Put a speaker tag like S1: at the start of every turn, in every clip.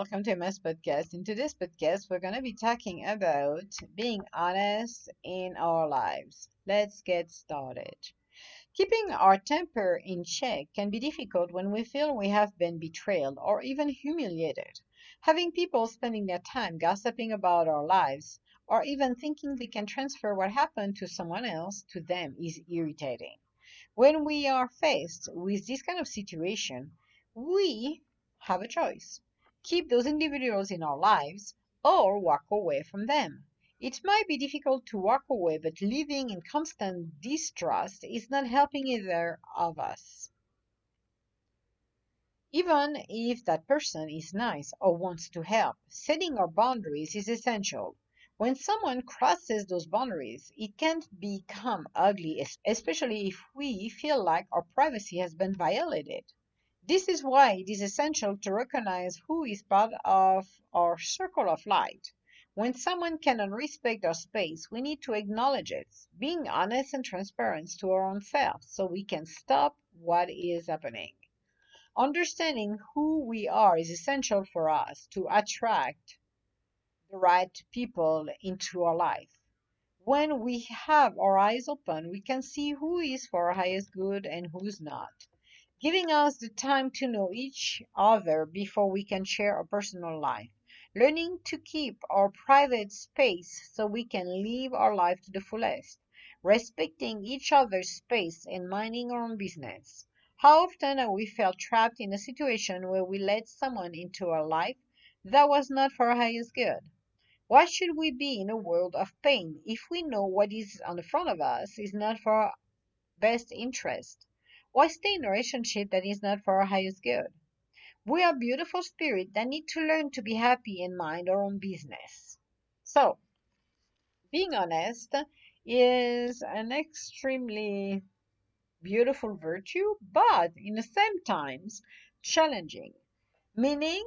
S1: welcome to MS Podcast. In today's podcast, we're going to be talking about being honest in our lives. Let's get started. Keeping our temper in check can be difficult when we feel we have been betrayed or even humiliated. Having people spending their time gossiping about our lives or even thinking they can transfer what happened to someone else to them is irritating. When we are faced with this kind of situation, we have a choice. Keep those individuals in our lives or walk away from them. It might be difficult to walk away, but living in constant distrust is not helping either of us. Even if that person is nice or wants to help, setting our boundaries is essential. When someone crosses those boundaries, it can become ugly, especially if we feel like our privacy has been violated. This is why it is essential to recognize who is part of our circle of light. When someone cannot respect our space, we need to acknowledge it, being honest and transparent to our own selves so we can stop what is happening. Understanding who we are is essential for us to attract the right people into our life. When we have our eyes open, we can see who is for our highest good and who's not, giving us the time to know each other before we can share our personal life. Learning to keep our private space so we can live our life to the fullest. Respecting each other's space and minding our own business. How often have we felt trapped in a situation where we let someone into our life that was not for our highest good? Why should we be in a world of pain if we know what is on the front of us is not for our best interest? Why stay in a relationship that is not for our highest good? We are beautiful spirits that need to learn to be happy and mind our own business. So, being honest is an extremely beautiful virtue, but in the same times challenging. Meaning,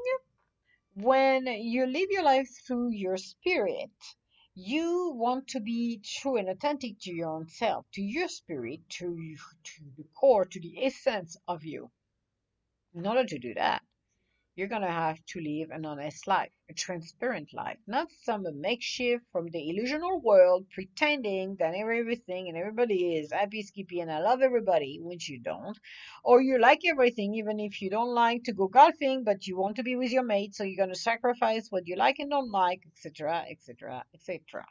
S1: when you live your life through your spirit, you want to be true and authentic to your own self, to your spirit, to the core, to the essence of you. In order to do that, you're going to have to live an honest life, a transparent life, not some makeshift from the illusional world pretending that everything and everybody is happy, skippy, and I love everybody, which you don't. Or you like everything, even if you don't like to go golfing, but you want to be with your mate, so you're going to sacrifice what you like and don't like, etc., etc., etc.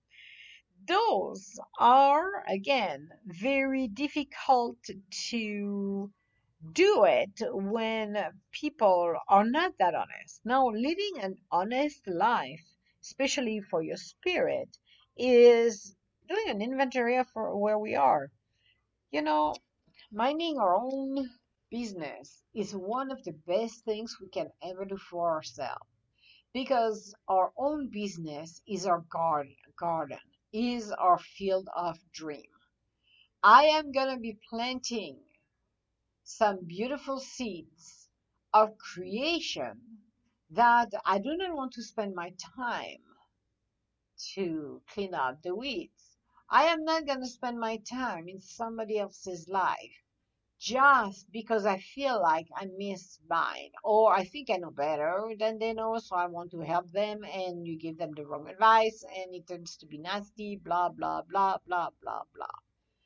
S1: Those are, again, very difficult to do it when people are not that honest. Now, living an honest life, especially for your spirit, is doing an inventory of where we are. You know, minding our own business is one of the best things we can ever do for ourselves because our own business is our garden, is our field of dream. I am going to be planting some beautiful seeds of creation that I do not want to spend my time to clean up the weeds. I am not going to spend my time in somebody else's life just because I feel like I missed mine or I think I know better than they know, so I want to help them, and you give them the wrong advice and it turns to be nasty, blah, blah, blah, blah, blah, blah.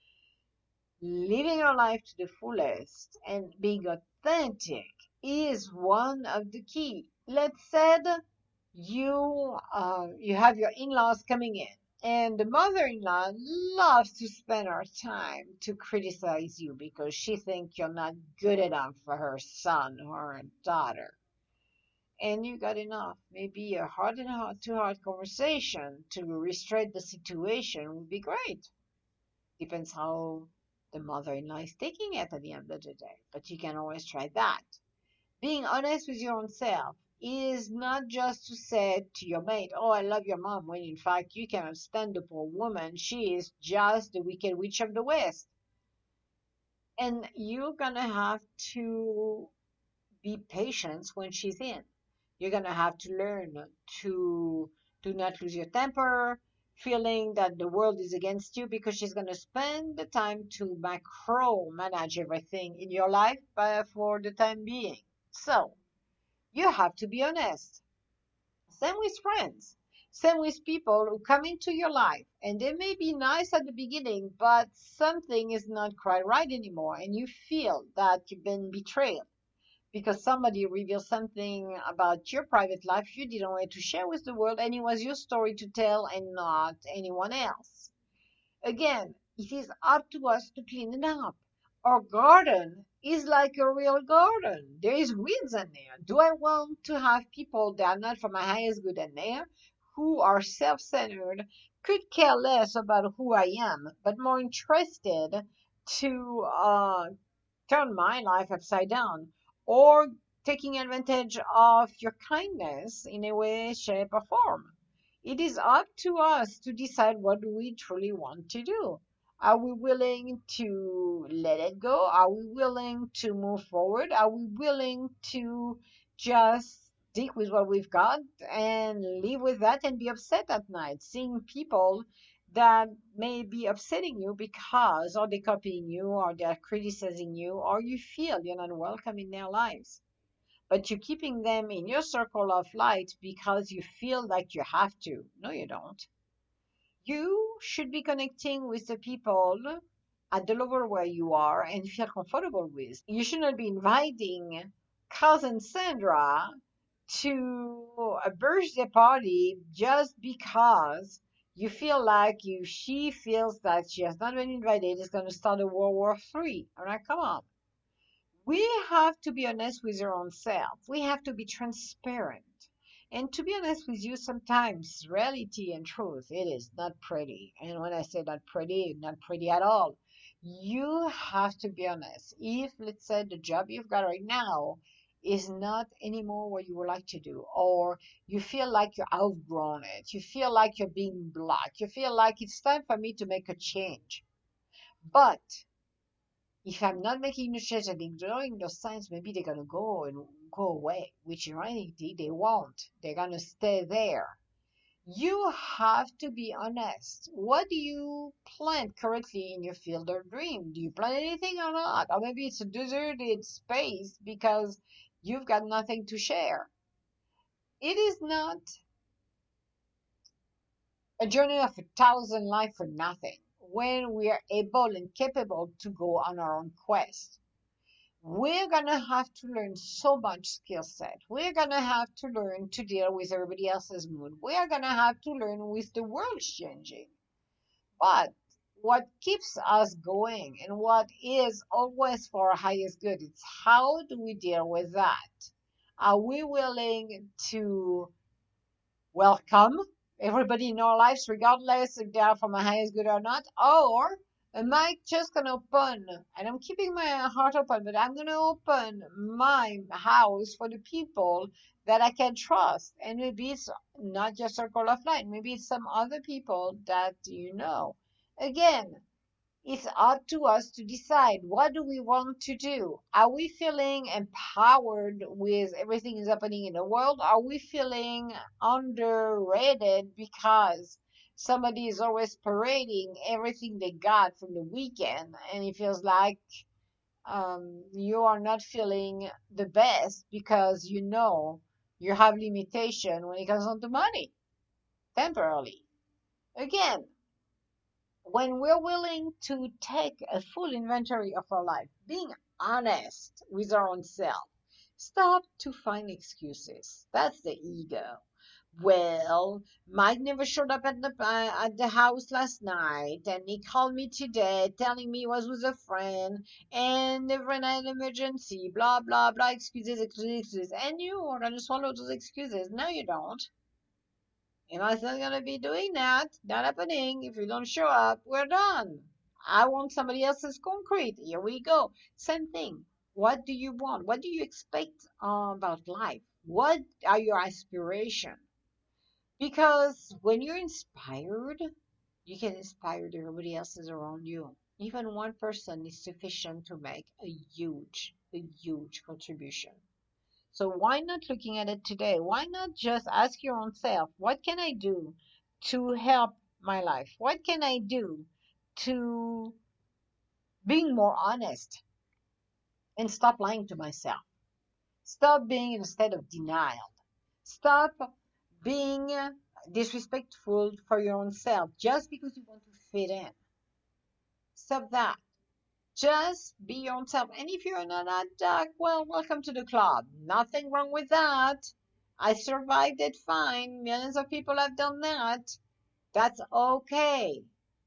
S1: Living your life to the fullest and being authentic is one of the key. Let's say you have your in-laws coming in, and the mother-in-law loves to spend her time to criticize you because she thinks you're not good enough for her son or her daughter. And you got enough. Maybe a heart and heart to heart conversation to restrain the situation would be great. Depends how the mother-in-law is taking it at the end of the day. But you can always try that. Being honest with your own self is not just to say to your mate, oh, I love your mom, when in fact you cannot stand the poor woman. She is just the wicked witch of the West. And you're going to have to be patient when she's in. You're going to have to learn to do not lose your temper, feeling that the world is against you because she's going to spend the time to macro manage everything in your life for the time being. So, You have to be honest. Same with friends. Same with people who come into your life and they may be nice at the beginning, but something is not quite right anymore, and you feel that you've been betrayed because somebody revealed something about your private life you didn't want to share with the world, and it was your story to tell and not anyone else. Again, it is up to us to clean it up. Our garden is like a real garden. There is weeds in there. Do I want to have people that are not for my highest good in there, who are self-centered, could care less about who I am, but more interested to turn my life upside down, or taking advantage of your kindness in a way, shape, or form? It is up to us to decide what we truly want to do. Are we willing to let it go? Are we willing to move forward? Are we willing to just stick with what we've got and live with that and be upset at night, seeing people that may be upsetting you because or they're copying you or they're criticizing you or you feel you're not welcome in their lives, but you're keeping them in your circle of light because you feel like you have to. No, you don't. You should be connecting with the people at the level where you are and feel comfortable with. You should not be inviting cousin Sandra to a birthday party just because you feel like you she feels that she has not been invited is going to start a World War III. All right, come on. We have to be honest with your own self. We have to be transparent. And to be honest with you, sometimes reality and truth, it is not pretty. And when I say not pretty at all. You have to be honest. If, let's say, the job you've got right now is not anymore what you would like to do, or you feel like you're outgrown it, you feel like you're being blocked, you feel like it's time for me to make a change. But if I'm not making the change and ignoring those signs, maybe they're gonna go and go away, which in reality they won't. They're gonna stay there. You have to be honest. What do you plant currently in your field or dream? Do you plant anything or not? Or maybe it's a deserted space because you've got nothing to share. It is not a journey of 1,000 lives for nothing when we are able and capable to go on our own quest. We're gonna have to learn so much skill set. We're gonna have to learn to deal with everybody else's mood. We're gonna have to learn with the world changing. But what keeps us going and what is always for our highest good, it's how do we deal with that? Are we willing to welcome everybody in our lives, regardless if they are from my highest good or not? Or am I just gonna open, and I'm keeping my heart open, but I'm gonna open my house for the people that I can trust? And maybe it's not just circle of light, maybe it's some other people that you know. Again, it's up to us to decide what do we want to do. Are we feeling empowered with everything that's happening in the world? Are we feeling underrated because somebody is always parading everything they got from the weekend and it feels like you are not feeling the best because you know you have limitation when it comes on to money temporarily? Again, when we're willing to take a full inventory of our life, being honest with our own self, stop to find excuses. That's the ego. Well, Mike never showed up at the house last night, and he called me today, telling me he was with a friend, and the friend had an emergency. Blah blah blah. Excuses, excuses, excuses. And you are gonna swallow those excuses. No, you don't. Am I still gonna be doing that? Not happening. If you don't show up, we're done. I want somebody else's concrete. Here we go. Same thing. What do you want? What do you expect about life? What are your aspirations? Because when you're inspired, you can inspire everybody else around you. Even one person is sufficient to make a huge contribution. So why not looking at it today? Why not just ask your own self, what can I do to help my life? What can I do to being more honest and stop lying to myself? Stop being in a state of denial. Stop being disrespectful for your own self just because you want to fit in. Stop that. Just be your own self. And if you're not that dark, well, welcome to the club. Nothing wrong with that. I survived it fine. Millions of people have done that. That's okay.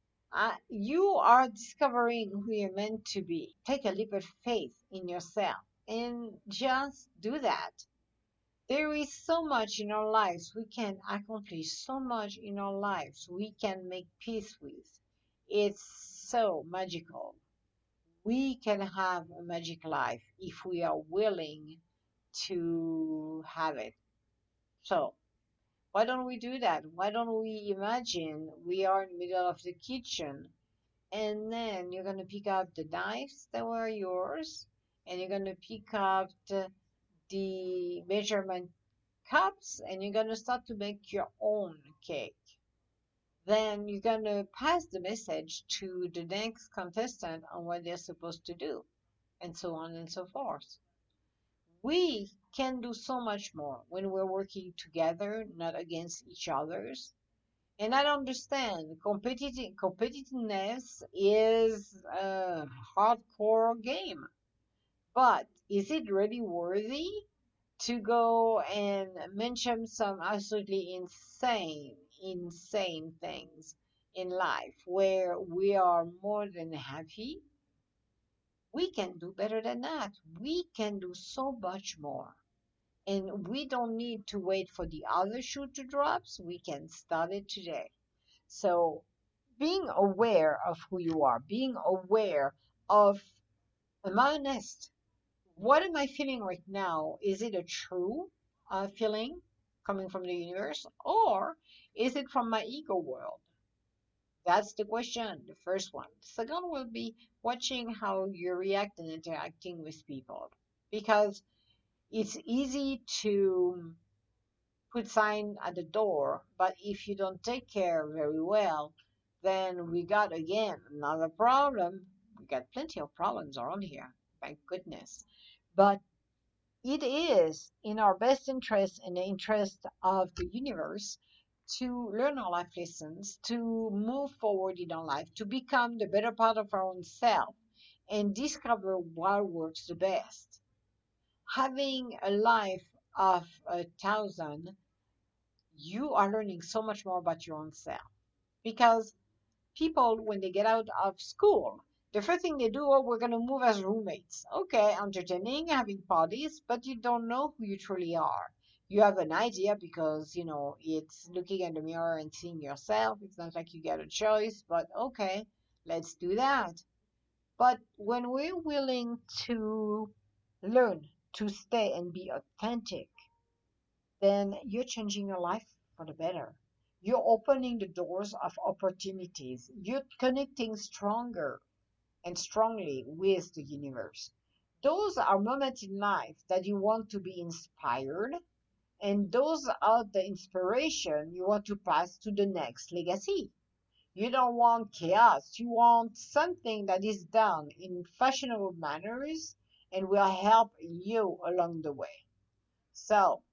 S1: You are discovering who you're meant to be. Take a leap of faith in yourself and just do that. There is so much in our lives we can accomplish, so much in our lives we can make peace with. It's so magical. We can have a magic life if we are willing to have it. So, why don't we do that? Why don't we imagine we are in the middle of the kitchen and then you're going to pick up the knives that were yours and you're going to pick up the measurement cups and you're going to start to make your own cake. Then you're going to pass the message to the next contestant on what they're supposed to do, and so on and so forth. We can do so much more when we're working together, not against each other's. And I understand competitiveness is a hardcore game, but is it really worthy to go and mention some absolutely insane things in life where we are more than happy? We can do better than that. We can do so much more. And we don't need to wait for the other shoe to drop. So we can start it today. So being aware of who you are, being aware of, am I honest? What am I feeling right now? Is it a true feeling coming from the universe, or is it from my ego world? That's the question, the first one. The second will be watching how you react and interacting with people. Because it's easy to put sign at the door, but if you don't take care very well, then we got again another problem. We got plenty of problems around here, thank goodness. But it is in our best interest and the interest of the universe to learn our life lessons, to move forward in our life, to become the better part of our own self, and discover what works the best. Having a life of 1,000, you are learning so much more about your own self. Because people, when they get out of school, the first thing they do, oh, we're going to move as roommates. Okay, entertaining, having parties, but you don't know who you truly are. You have an idea because, it's looking in the mirror and seeing yourself. It's not like you get a choice, but okay, let's do that. But when we're willing to learn to stay and be authentic, then you're changing your life for the better. You're opening the doors of opportunities. You're connecting stronger and strongly with the universe. Those are moments in life that you want to be inspired, and those are the inspiration you want to pass to the next legacy. You don't want chaos. You want something that is done in fashionable manners and will help you along the way. So,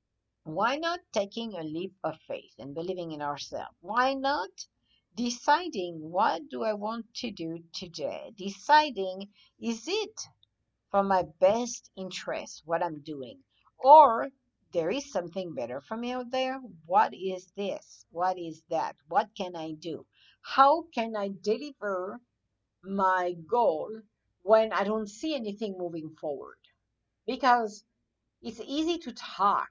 S1: why not taking a leap of faith and believing in ourselves? Why not deciding what do I want to do today? Deciding, is it for my best interest what I'm doing? Or there is something better for me out there? What is this? What is that? What can I do? How can I deliver my goal when I don't see anything moving forward? Because it's easy to talk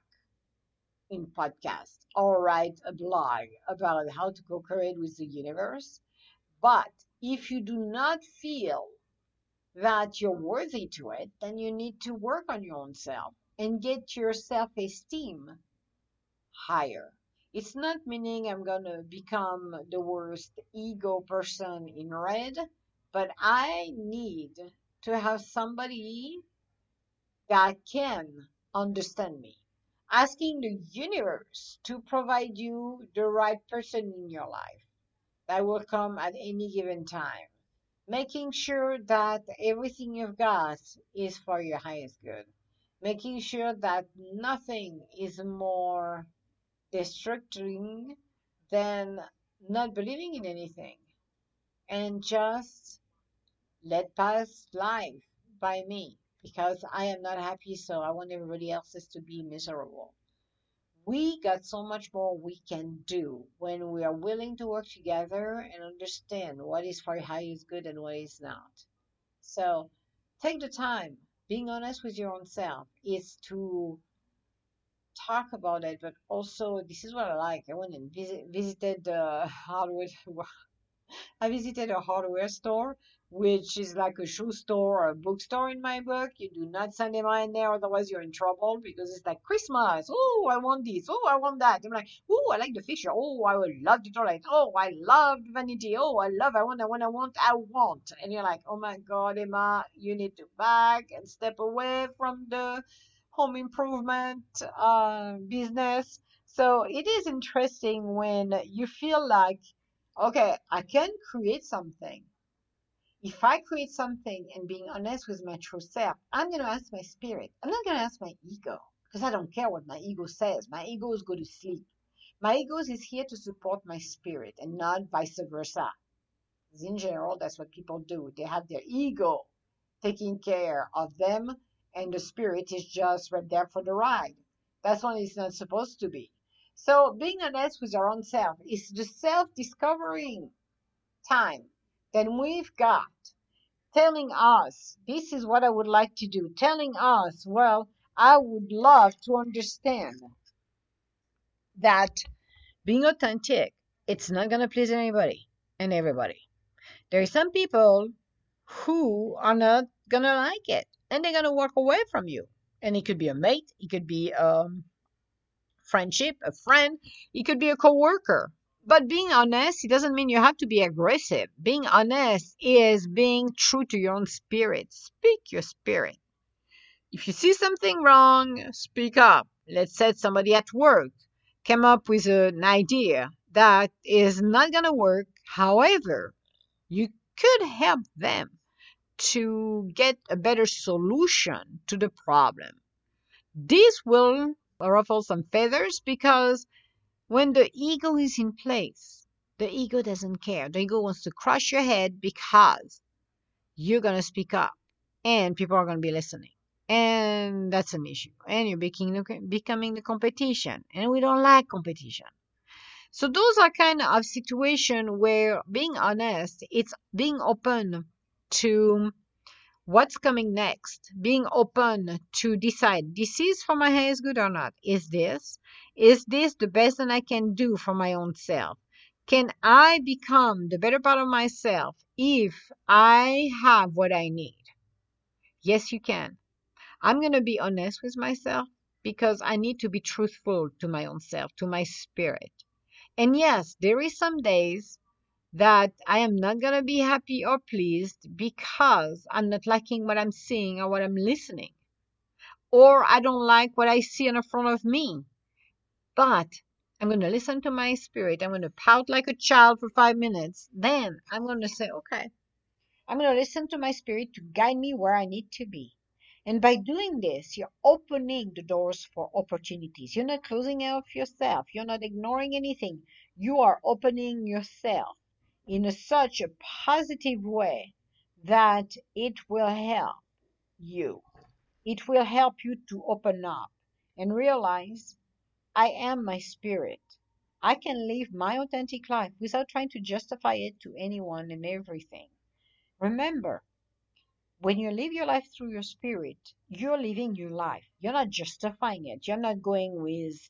S1: in podcast or write a blog about how to co-create with the universe. But if you do not feel that you're worthy to it, then you need to work on your own self and get your self-esteem higher. It's not meaning I'm going to become the worst ego person in red, but I need to have somebody that can understand me. Asking the universe to provide you the right person in your life that will come at any given time. Making sure that everything you've got is for your highest good. making sure that nothing is more destructing than not believing in anything, and just let pass life by me because I am not happy, so I want everybody else's to be miserable. We got so much more we can do when we are willing to work together and understand what is for your highest good and what is not. So take the time. Being honest with your own self is to talk about it, but also this is what I like. I went and visited the hardware. I visited a hardware store, which is like a shoe store or a bookstore in my book. You do not send them in there, otherwise you're in trouble because it's like Christmas. Oh, I want this. Oh, I want that. I'm like, oh, I like the fisher. Oh, I would love the toilet. Oh, I love vanity. Oh, I want. And you're like, oh my God, Emma, you need to back and step away from the home improvement business. So it is interesting when you feel like, okay, I can create something. If I create something and being honest with my true self, I'm going to ask my spirit. I'm not going to ask my ego because I don't care what my ego says. My ego is go to sleep. My ego is here to support my spirit and not vice versa. Because in general, that's what people do. They have their ego taking care of them, and the spirit is just right there for the ride. That's what it's not supposed to be. So being honest with our own self is the self-discovering time then we've got telling us, this is what I would like to do, telling us, well, I would love to understand that being authentic, it's not going to please anybody and everybody. There are some people who are not going to like it and they're going to walk away from you. And it could be a mate, it could be friendship, a friend, it could be a coworker. But being honest, it doesn't mean you have to be aggressive. Being honest is being true to your own spirit. Speak your spirit. If you see something wrong, speak up. Let's say somebody at work came up with an idea that is not going to work. However, you could help them to get a better solution to the problem. This will ruffle some feathers because when the ego is in place, the ego doesn't care. The ego wants to crush your head because you're going to speak up and people are going to be listening. And that's an issue. And you're becoming the competition. And we don't like competition. So those are kind of situations where being honest, it's being open to what's coming next, being open to decide this is for my highest good or not. Is this the best that I can do for my own self? Can I become the better part of myself if I have what I need? Yes, you can. I'm going to be honest with myself because I need to be truthful to my own self, to my spirit. And yes, there is some days that I am not going to be happy or pleased because I'm not liking what I'm seeing or what I'm listening, or I don't like what I see in front of me. But I'm going to listen to my spirit. I'm going to pout like a child for 5 minutes. Then I'm going to say, okay, I'm going to listen to my spirit to guide me where I need to be. And by doing this, you're opening the doors for opportunities. You're not closing off yourself. You're not ignoring anything. You are opening yourself in such a positive way that it will help you. It will help you to open up and realize I am my spirit. I can live my authentic life without trying to justify it to anyone and everything. Remember, when you live your life through your spirit, you're living your life. You're not justifying it. You're not going with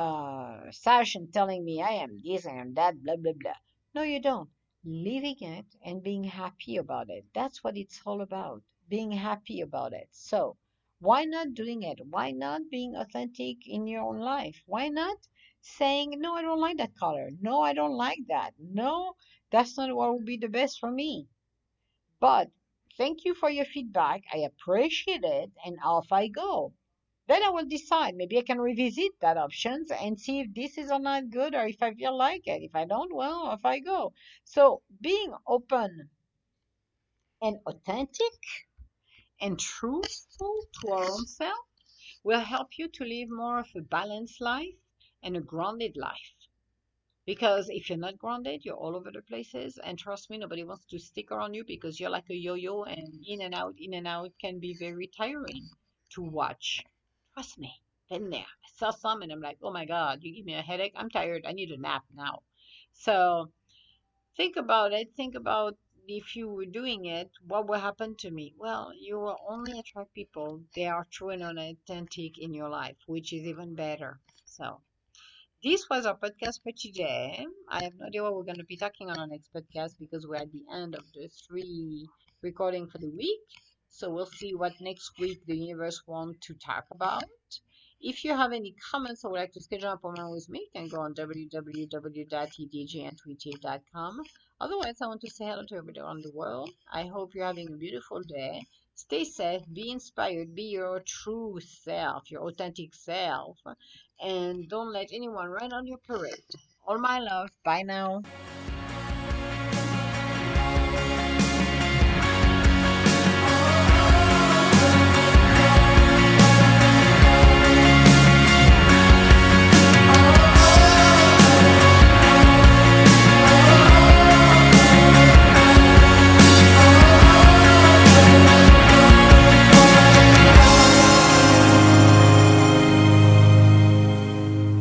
S1: Sash and telling me I am this, I am that, blah, blah, blah. No, you don't. Living it and being happy about it. That's what it's all about. Being happy about it. So, why not doing it? Why not being authentic in your own life? Why not saying, no, I don't like that color. No, I don't like that. No, that's not what would be the best for me. But thank you for your feedback. I appreciate it, and off I go. Then I will decide. Maybe I can revisit that options and see if this is or not good or if I feel like it. If I don't, well, off I go. So being open and authentic and truthful to our own self, will help you to live more of a balanced life and a grounded life. Because if you're not grounded, you're all over the places. And trust me, nobody wants to stick around you because you're like a yo-yo, and in and out can be very tiring to watch. Trust me, been there. I saw some and I'm like, oh my God, you give me a headache. I'm tired. I need a nap now. So think about it. Think about if you were doing it, what will happen to me? Well, you will only attract people they are true and authentic in your life, which is even better. So this was our podcast for today. I have no idea what we're going to be talking on our next podcast because we're at the end of the 3 recording for the week. So we'll see what next week the universe wants to talk about. If you have any comments or would like to schedule an appointment with me, you can go on www.edgintuitive.com. Otherwise, I want to say hello to everybody around the world. I hope you're having a beautiful day. Stay safe, be inspired, be your true self, your authentic self, and don't let anyone rain on your parade. All my love. Bye now.